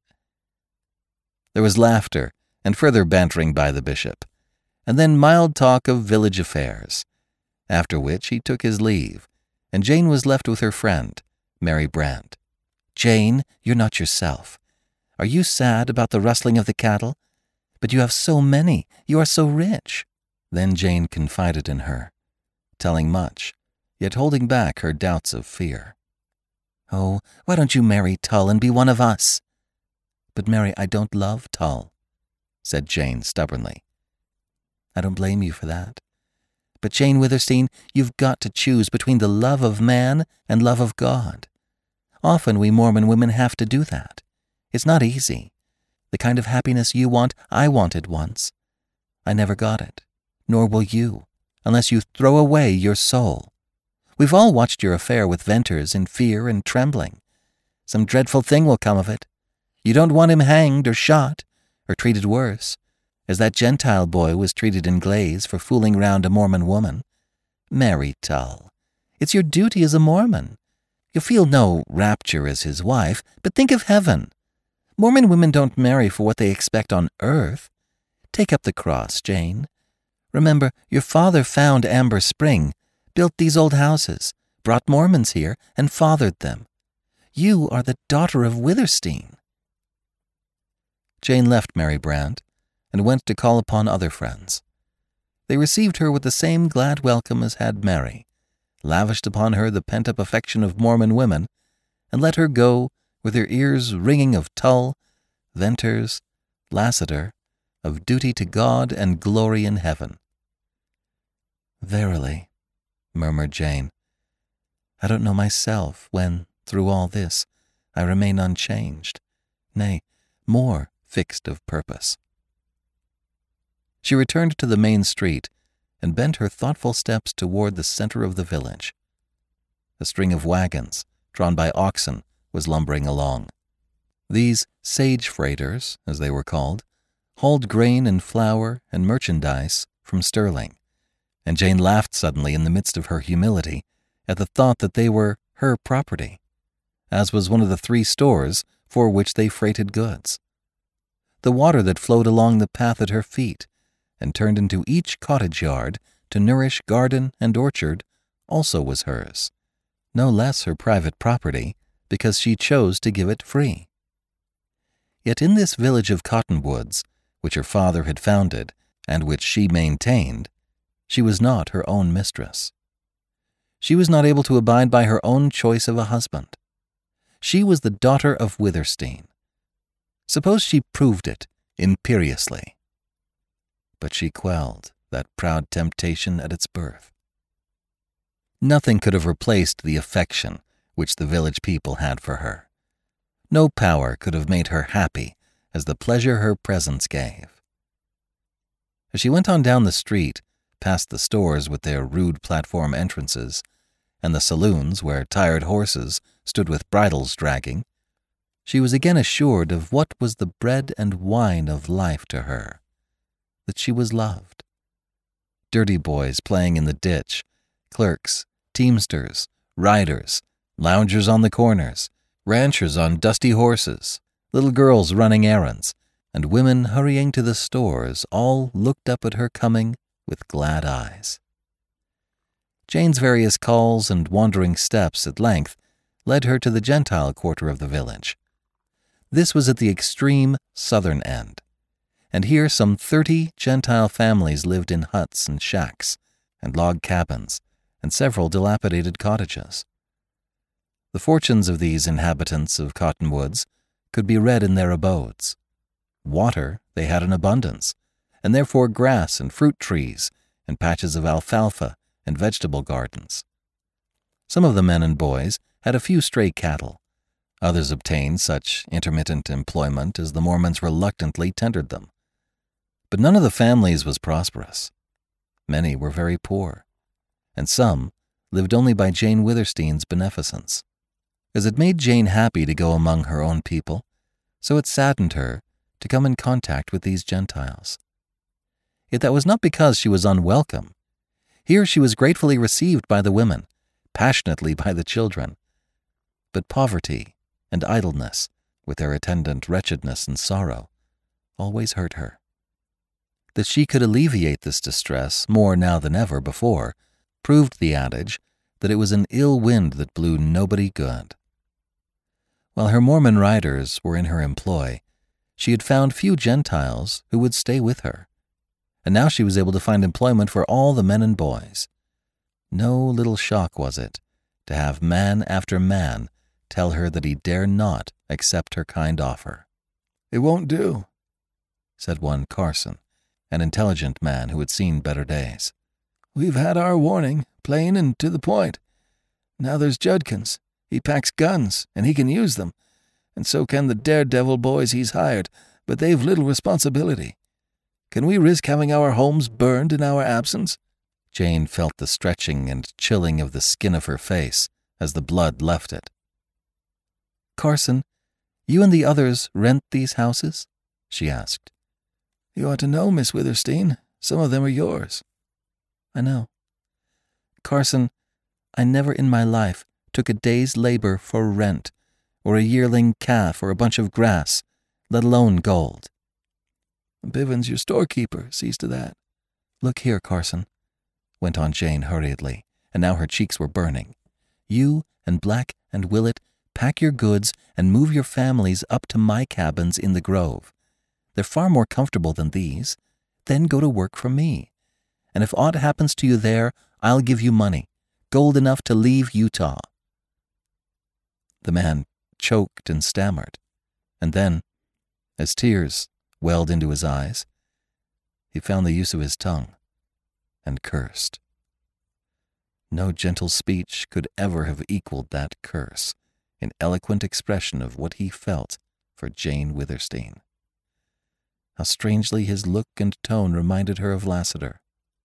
There was laughter and further bantering by the bishop, and then mild talk of village affairs, after which he took his leave, and Jane was left with her friend, Mary Brandt. "Jane, you're not yourself. Are you sad about the rustling of the cattle? But you have so many. You are so rich." Then Jane confided in her, telling much, yet holding back her doubts of fear. "Oh, why don't you marry Tull and be one of us?" "But Mary, I don't love Tull," said Jane stubbornly. "I don't blame you for that. But Jane Withersteen, you've got to choose between the love of man and love of God. Often we Mormon women have to do that. It's not easy. The kind of happiness you want, I wanted once. I never got it, nor will you, unless you throw away your soul. We've all watched your affair with Venters in fear and trembling. Some dreadful thing will come of it. You don't want him hanged or shot, or treated worse, as that Gentile boy was treated in Glaze for fooling round a Mormon woman. Marry Tull. It's your duty as a Mormon. You'll feel no rapture as his wife, but think of heaven. Mormon women don't marry for what they expect on earth. Take up the cross, Jane. Remember, your father found Amber Spring, built these old houses, brought Mormons here, and fathered them. You are the daughter of Withersteen." Jane left Mary Brandt and went to call upon other friends. They received her with the same glad welcome as had Mary, lavished upon her the pent-up affection of Mormon women, and let her go with her ears ringing of Tull, Venters, Lassiter, of duty to God and glory in heaven. "Verily," murmured Jane, "I don't know myself when, through all this, I remain unchanged, nay, more fixed of purpose." She returned to the main street and bent her thoughtful steps toward the center of the village. A string of wagons, drawn by oxen, was lumbering along. These sage freighters, as they were called, hauled grain and flour and merchandise from Stirling, and Jane laughed suddenly in the midst of her humility at the thought that they were her property, as was one of the three stores for which they freighted goods. The water that flowed along the path at her feet and turned into each cottage yard to nourish garden and orchard also was hers, no less her private property because she chose to give it free. Yet in this village of Cottonwoods, which her father had founded and which she maintained, she was not her own mistress. She was not able to abide by her own choice of a husband. She was the daughter of Witherstein. Suppose she proved it imperiously. But she quelled that proud temptation at its birth. Nothing could have replaced the affection which the village people had for her. No power could have made her happy as the pleasure her presence gave. As she went on down the street, past the stores with their rude platform entrances, and the saloons where tired horses stood with bridles dragging, she was again assured of what was the bread and wine of life to her, that she was loved. Dirty boys playing in the ditch, clerks, teamsters, riders, loungers on the corners, ranchers on dusty horses, little girls running errands, and women hurrying to the stores all looked up at her coming with glad eyes. Jane's various calls and wandering steps at length led her to the Gentile quarter of the village. This was at the extreme southern end, and here some thirty Gentile families lived in huts and shacks and log cabins and several dilapidated cottages. The fortunes of these inhabitants of Cottonwoods could be read in their abodes. Water they had in abundance, and therefore grass and fruit trees and patches of alfalfa and vegetable gardens. Some of the men and boys had a few stray cattle. Others obtained such intermittent employment as the Mormons reluctantly tendered them. But none of the families was prosperous. Many were very poor, and some lived only by Jane Witherstein's beneficence. As it made Jane happy to go among her own people, so it saddened her to come in contact with these Gentiles. Yet that was not because she was unwelcome. Here she was gratefully received by the women, passionately by the children. But poverty and idleness, with their attendant wretchedness and sorrow, always hurt her. That she could alleviate this distress more now than ever before proved the adage that it was an ill wind that blew nobody good. While her Mormon riders were in her employ, she had found few Gentiles who would stay with her, and now she was able to find employment for all the men and boys. No little shock was it to have man after man tell her that he dare not accept her kind offer. "It won't do," said one Carson, an intelligent man who had seen better days. "We've had our warning, plain and to the point. Now there's Judkins. He packs guns, and he can use them, and so can the daredevil boys he's hired, but they've little responsibility. Can we risk having our homes burned in our absence?" Jane felt the stretching and chilling of the skin of her face as the blood left it. "Carson, you and the others rent these houses?" she asked. "You ought to know, Miss Witherstein. Some of them are yours." "I know. Carson, I never in my life took a day's labor for rent, or a yearling calf or a bunch of grass, let alone gold." "Bivens, your storekeeper, sees to that." "Look here, Carson," went on Jane hurriedly, and now her cheeks were burning. "You and Black and Willett pack your goods and move your families up to my cabins in the grove. They're far more comfortable than these. Then go to work for me. And if aught happens to you there, I'll give you money, gold enough to leave Utah." The man choked and stammered, and then, as tears welled into his eyes, he found the use of his tongue and cursed. No gentle speech could ever have equaled that curse in eloquent expression of what he felt for Jane Withersteen. How strangely his look and tone reminded her of Lassiter.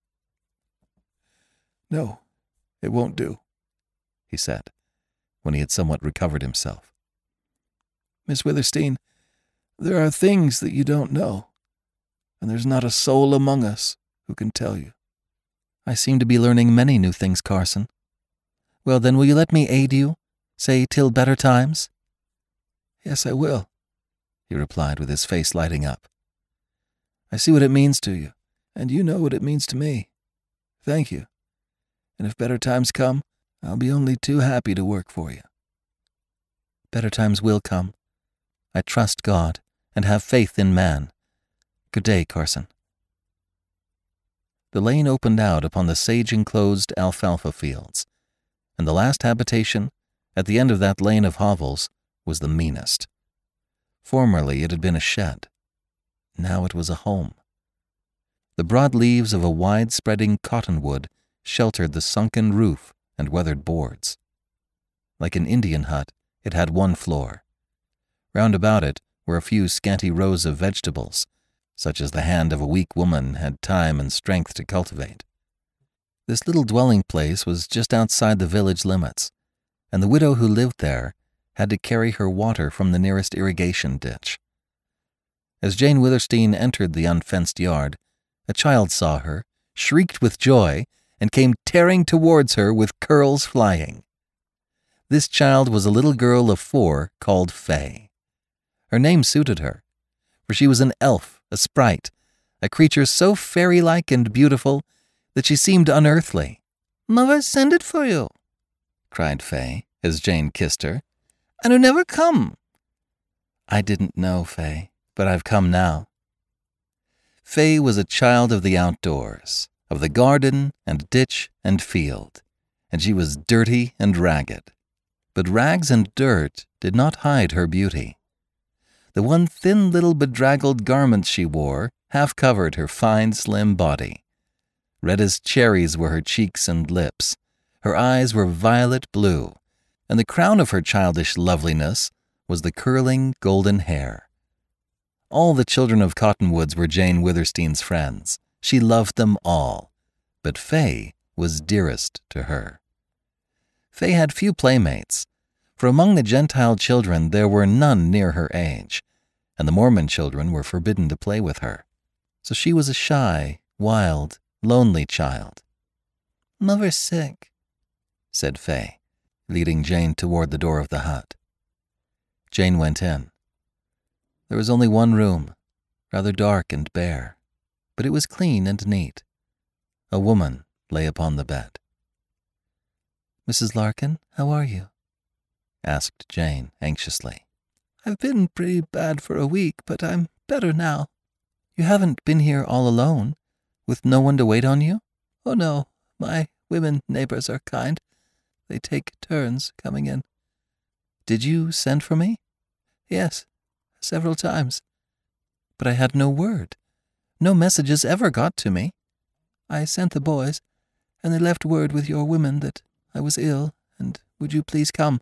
"No, it won't do," he said, when he had somewhat recovered himself. "Miss Withersteen, there are things that you don't know, and there's not a soul among us who can tell you." "I seem to be learning many new things, Carson. Well, then, will you let me aid you, say till better times?" "Yes, I will," he replied with his face lighting up. "I see what it means to you, and you know what it means to me. Thank you. And if better times come, I'll be only too happy to work for you." "Better times will come. I trust God and have faith in man. Good day, Carson." The lane opened out upon the sage-enclosed alfalfa fields, and the last habitation, at the end of that lane of hovels, was the meanest. Formerly it had been a shed. Now it was a home. The broad leaves of a wide-spreading cottonwood sheltered the sunken roof and weathered boards. Like an Indian hut, it had one floor. Round about it were a few scanty rows of vegetables, such as the hand of a weak woman had time and strength to cultivate. This little dwelling place was just outside the village limits, and the widow who lived there had to carry her water from the nearest irrigation ditch. As Jane Withersteen entered the unfenced yard, a child saw her, shrieked with joy, and came tearing towards her with curls flying. This child was a little girl of four called Fay. Her name suited her, for she was an elf, a sprite, a creature so fairy-like and beautiful that she seemed unearthly. "Mother send it for you," cried Fay, as Jane kissed her, "and you never come." "I didn't know, Fay, but I've come now." Fay was a child of the outdoors, of the garden and ditch and field, and she was dirty and ragged. But rags and dirt did not hide her beauty. The one thin little bedraggled garment she wore half covered her fine, slim body. Red as cherries were her cheeks and lips. Her eyes were violet blue, and the crown of her childish loveliness was the curling golden hair. All the children of Cottonwoods were Jane Withersteen's friends. She loved them all, but Fay was dearest to her. Fay had few playmates, for among the Gentile children there were none near her age, and the Mormon children were forbidden to play with her. So she was a shy, wild, lonely child. "Mother's sick," said Fay, leading Jane toward the door of the hut. Jane went in. There was only one room, rather dark and bare, but it was clean and neat. A woman lay upon the bed. "Missus Larkin, how are you?" asked Jane anxiously. "I've been pretty bad for a week, but I'm better now." "You haven't been here all alone, with no one to wait on you?" "Oh, no. My women neighbors are kind. They take turns coming in." "Did you send for me?" "Yes, several times." "But I had no word. No messages ever got to me." "I sent the boys, and they left word with your women that I was ill, and would you please come?"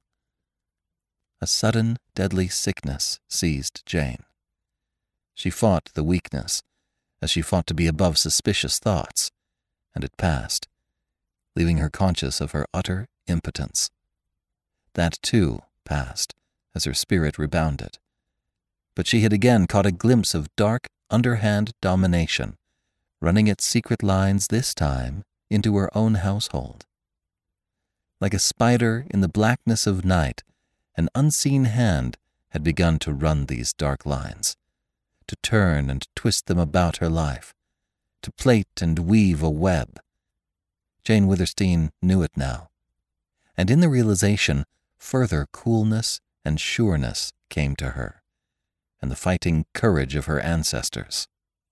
A sudden, deadly sickness seized Jane. She fought the weakness, as she fought to be above suspicious thoughts, and it passed, leaving her conscious of her utter impotence. That, too, passed, as her spirit rebounded. But she had again caught a glimpse of dark, underhand domination, running its secret lines this time into her own household. Like a spider in the blackness of night, an unseen hand had begun to run these dark lines, to turn and twist them about her life, to plait and weave a web. Jane Withersteen knew it now, and in the realization, further coolness and sureness came to her, and the fighting courage of her ancestors.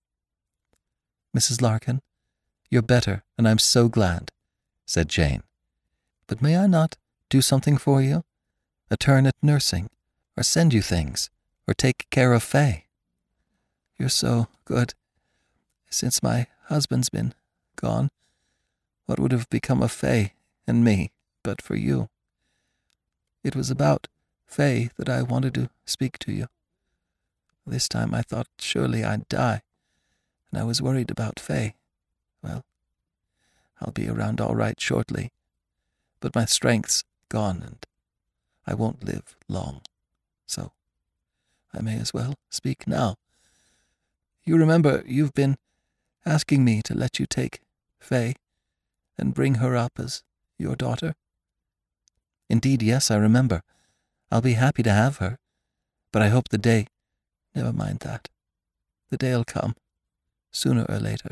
"Missus Larkin, you're better, and I'm so glad," said Jane. "But may I not do something for you? a turn at nursing, or send you things, or take care of Faye. You're so good. Since my husband's been gone, what would have become of Faye and me but for you? It was about Faye that I wanted to speak to you. This time I thought surely I'd die, and I was worried about Faye. Well, I'll be around all right shortly, but my strength's gone and I won't live long, so I may as well speak now. You remember you've been asking me to let you take Faye and bring her up as your daughter? Indeed, yes, I remember. I'll be happy to have her, but I hope the day, never mind that, the day'll come, sooner or later.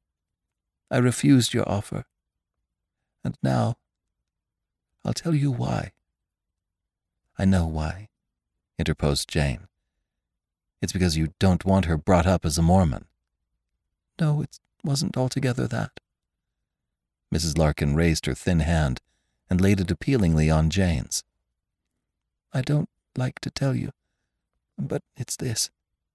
I refused your offer, and now I'll tell you why. I know why, interposed Jane. It's because you don't want her brought up as a Mormon. No, it wasn't altogether that. Missus Larkin raised her thin hand and laid it appealingly on Jane's. I don't like to tell you, but it's this.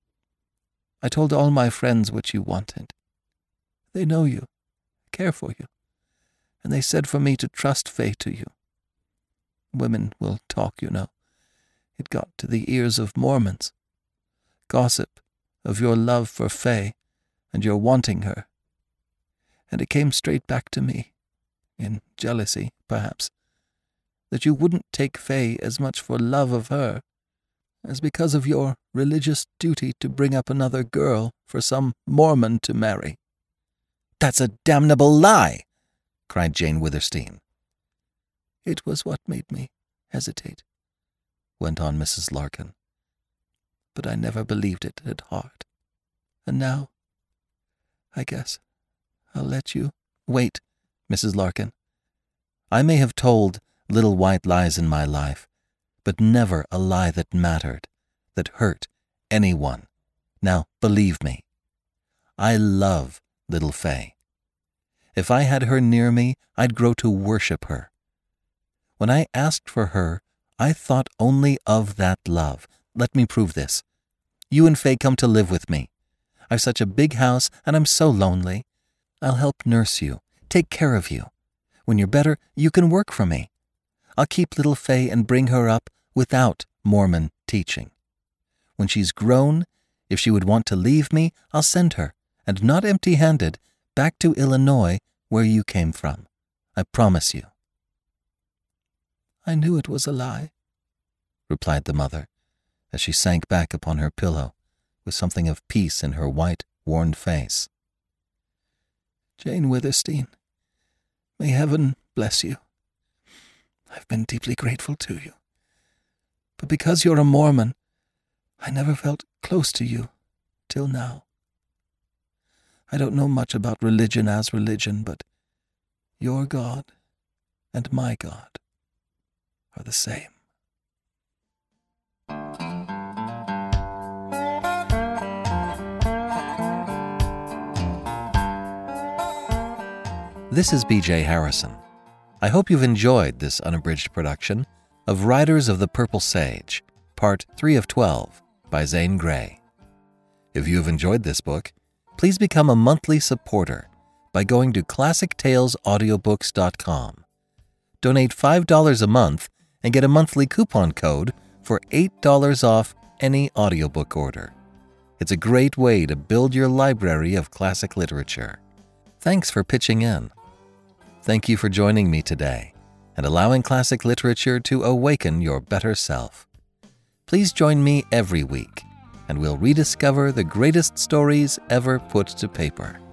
I told all my friends what you wanted. They know you, care for you, and they said for me to trust Faye to you. Women will talk, you know. It got to the ears of Mormons. Gossip of your love for Faye and your wanting her. And it came straight back to me, in jealousy, perhaps, that you wouldn't take Faye as much for love of her as because of your religious duty to bring up another girl for some Mormon to marry. That's a damnable lie, cried Jane Withersteen. It was what made me hesitate, went on Missus Larkin. But I never believed it at heart. And now, I guess, I'll let you... Wait, Missus Larkin. I may have told little white lies in my life, but never a lie that mattered, that hurt anyone. Now, believe me, I love little Faye. If I had her near me, I'd grow to worship her. When I asked for her, I thought only of that love. Let me prove this. You and Faye come to live with me. I've such a big house, and I'm so lonely. I'll help nurse you, take care of you. When you're better, you can work for me. I'll keep little Faye and bring her up without Mormon teaching. When she's grown, if she would want to leave me, I'll send her, and not empty-handed, back to Illinois, where you came from. I promise you. I knew it was a lie, replied the mother, as she sank back upon her pillow, with something of peace in her white, worn face. Jane Withersteen, may heaven bless you. I've been deeply grateful to you. But because you're a Mormon, I never felt close to you till now. I don't know much about religion as religion, but your God and my God are the same. This is B J Harrison. I hope you've enjoyed this unabridged production of Riders of the Purple Sage, Part three of twelve, by Zane Grey. If you have enjoyed this book, please become a monthly supporter by going to classic tales audiobooks dot com. Donate five dollars a month and get a monthly coupon code for eight dollars off any audiobook order. It's a great way to build your library of classic literature. Thanks for pitching in. Thank you for joining me today and allowing classic literature to awaken your better self. Please join me every week, and we'll rediscover the greatest stories ever put to paper.